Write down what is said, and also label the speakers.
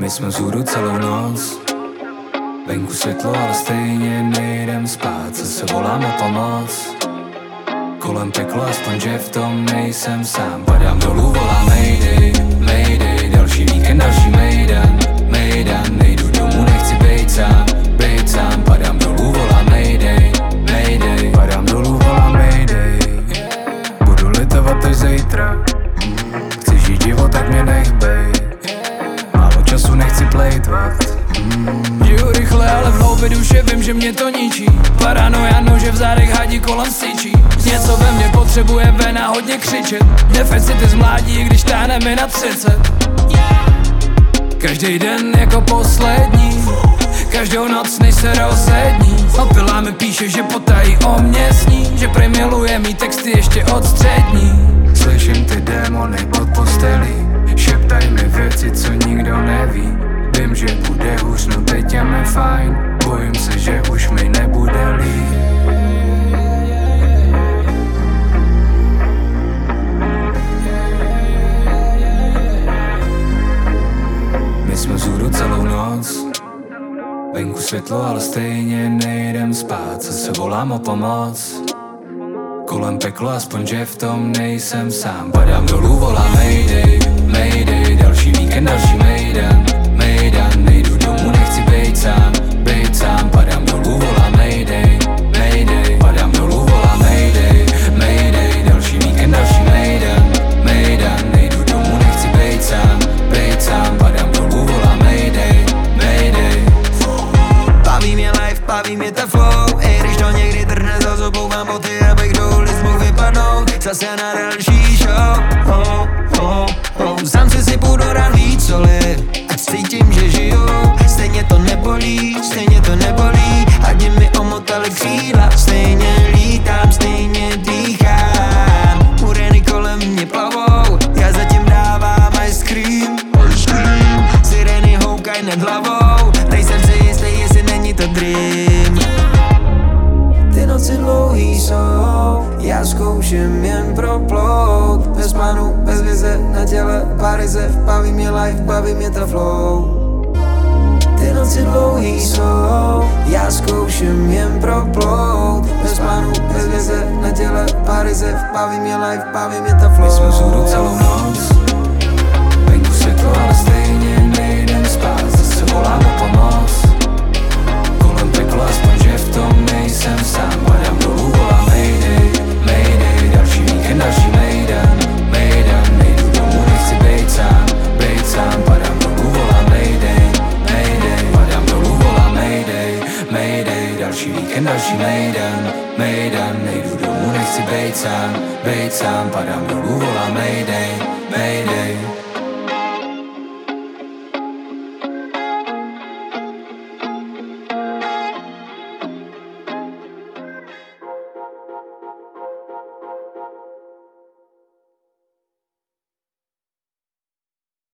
Speaker 1: My jsme vzhůru celou noc, venku světlo, ale stejně nejdem spát. Se volám o pomoc, kolem peklo, aspoň že v tom nejsem sám. Padám dolů, volám mayday, mayday. Další víkend, další mejdan, mejdan. Nejdu domů, nechci bejt sám. Padám dolů, volám mayday, mayday. Padám dolů, volám mayday. Budu litovat až zítra, chci žít život, tak mě nech bej. Málo času, nechci plejtvat. Žiju rychle, ale v hloubě duše vím, že mě to ničí. Paranoja, že v zádech hadí kolem syčí. Něco ve mně potřebuje ven a hodně křičet. Deficity z mládí, když táhneme na 30. Každý den jako poslední, každou noc než se rozední. Opilá mi píše, že potají o mě sní, že prej miluje mý texty ještě od střední. Slyším ty démony pod postelí, šeptaj mi věci, co nikdo neví. Vím, že bude hůř, no teď je mi fajn. Bojím se, že už mi nebude líp. My jsme vzhůru celou noc, venku světlo, ale stejně nejdem spát. Se volám o pomoc, kolem peklo, aspoň že v tom nejsem sám. Padám dolů, volám mayday, mayday. Další víkend, další mejdan, mejdan. Nejdu domů, nechci bejt sám. Padám dolů, volám mayday, mayday. Padám dolů, volám mayday, mayday. Další víkend, další mejdan, mejdan. Nejdu domů, nechci bejt sám. Padám dolů, volám mayday, mayday.
Speaker 2: Baví mě life, baví mě ta flow. I když to někdy trhne za zobou, mám boty, abych do ulic mohl vypadnout. Zase na další show. Sám si půjdu rád víc soli, ať cítím, že žiju. Stejně to nebolí, ať mi omotali křídla. Stejně lítám, stejně dýchám. Mureny kolem mě plavou, já zatím dávám ice cream. Sireny houkaj nad hlavou, nejsem si jistý, jestli není to dream. Ty noci dlouhý jsou, já zkouším jen proplout. Bez plánu, bez vize, na těle parizev. Baví mě life, baví mě ta flow. Ty noci dlouhý jsou, já zkouším jen proplout. Bez plánu, bez vize, na těle parizev. Baví mě life, baví mě ta flow.
Speaker 1: My jsme vzhůru celou noc, venku světlo, ale stejně nejdem spát. Zase volám o pomoc, kolem peklo, aspoň že v tom nejsem sám. Padám dolů, volám mayday, mayday. Další víkend, další mejdan, mejdan. Nejdu domů, nechci bejt sám. Padám dolů, volám mayday, mayday. Padám dolů, volám mayday, mayday. Další víkend, další mejdan, mejdan. Nejdu domů, nechci bejt sám. Padám dolů, volám mayday, mayday.